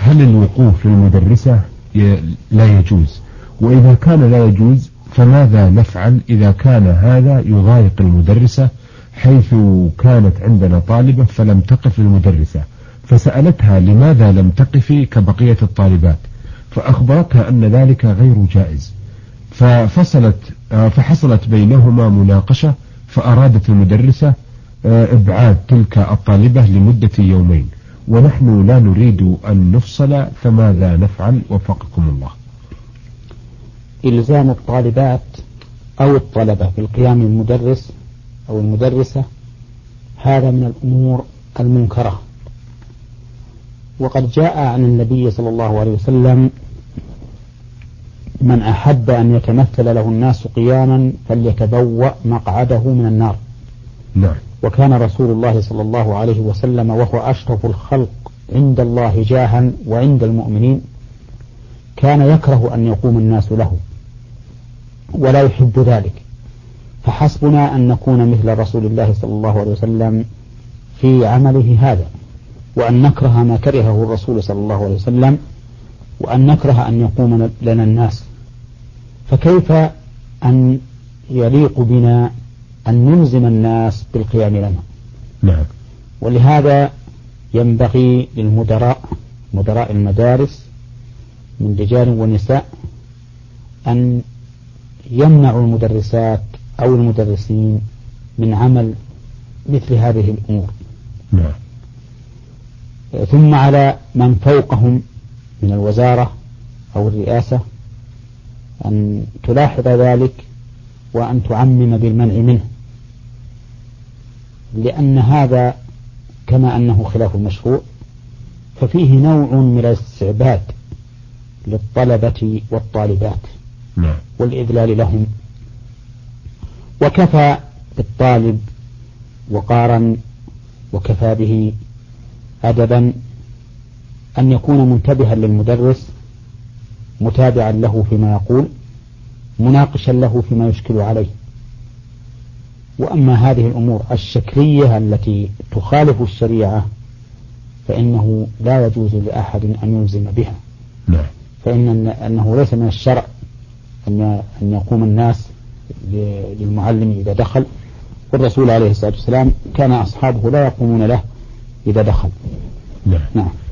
هل الوقوف للمدرسة لا يجوز؟ وإذا كان لا يجوز فماذا نفعل إذا كان هذا يضايق المدرسة، حيث كانت عندنا طالبة فلم تقف للمدرسة فسألتها لماذا لم تقفي كبقية الطالبات، فأخبرتها أن ذلك غير جائز، فحصلت بينهما مناقشة، فأرادت المدرسة إبعاد تلك الطالبة لمدة يومين، ونحن لا نريد أن نفصل، فماذا نفعل وفقكم الله؟ إلزام الطالبات أو الطلبة بالقيام المدرس أو المدرسة هذا من الأمور المنكرة، وقد جاء عن النبي صلى الله عليه وسلم: من أحب أن يتمثل له الناس قياما فليتبوأ مقعده من النار. نعم. وكان رسول الله صلى الله عليه وسلم وهو أشرف الخلق عند الله جاها وعند المؤمنين كان يكره أن يقوم الناس له ولا يحب ذلك، فحسبنا أن نكون مثل رسول الله صلى الله عليه وسلم في عمله هذا، وأن نكره ما كرهه الرسول صلى الله عليه وسلم، وأن نكره أن يقوم لنا الناس. فكيف أن يليق بنا أن نلزم الناس بالقيام لنا؟ نعم. ولهذا ينبغي للمدراء، مدراء المدارس من رجال ونساء، أن يمنعوا المدرسات أو المدرسين من عمل مثل هذه الأمور. نعم. ثم على من فوقهم من الوزارة أو الرئاسة أن تلاحظ ذلك وأن تعمم بالمنع منه، لأن هذا كما أنه خلاف المشروع ففيه نوع من الاستعباد للطلبة والطالبات والإذلال لهم. وكفى بالطالب وقارا وكفى به أدبا أن يكون منتبها للمدرس، متابعا له فيما يقول، مناقشا له فيما يشكل عليه. وأما هذه الأمور الشكلية التي تخالف الشريعة فإنه لا يجوز لأحد أن يلزم بها. أنه ليس من الشرع أن يقوم الناس للمعلم إذا دخل، والرسول عليه الصلاة والسلام كان أصحابه لا يقومون له إذا دخل. نعم.